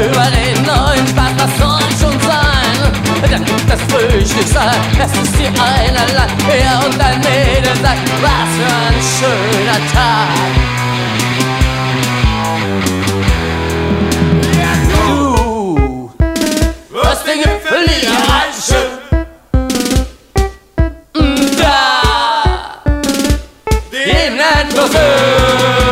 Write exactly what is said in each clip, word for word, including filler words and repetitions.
über den neuen Spaß, was soll schon sein? Dann gibt das Frühstückssaal, es ist die eine Land, ja, und ein Mädel sagt, was für ein schöner Tag. Du, wirst den Gipfel nie erreichen. Da, den Endlosen.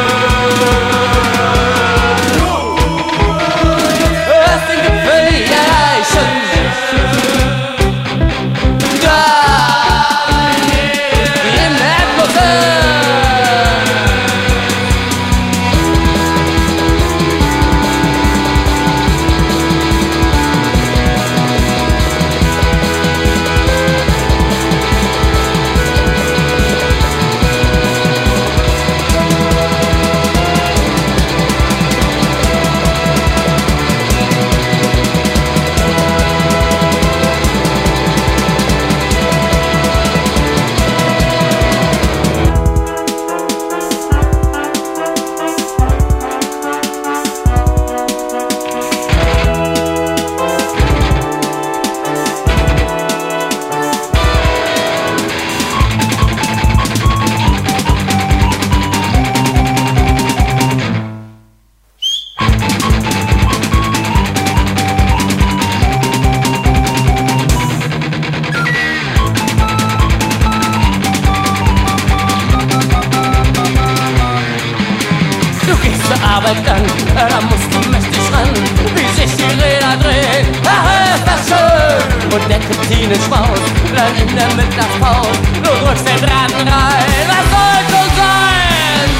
Arbeit dann, da musst du mächtig ran, wie sich die Räder drehen, ach ist das schön. Und der Kretinenschmaus bleibt in der Mittagspause, du drückst den Braten rein, was soll schon sein?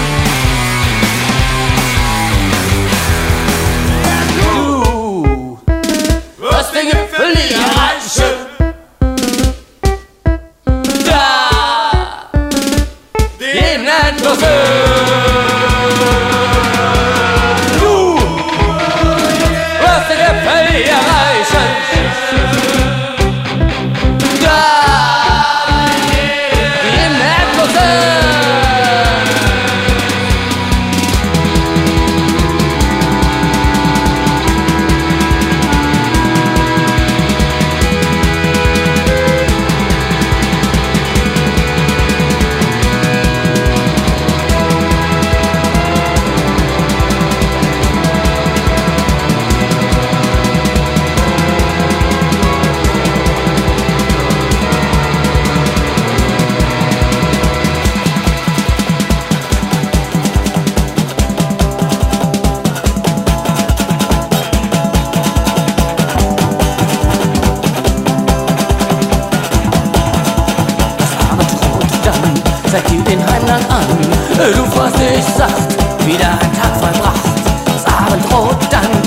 Du wirst den Gipfel nie erreichen. Da, den Endlosen. Seid ihr den Heimgang an, du fährst dich sacht, wieder ein Tag vollbracht, das Abendrot dann.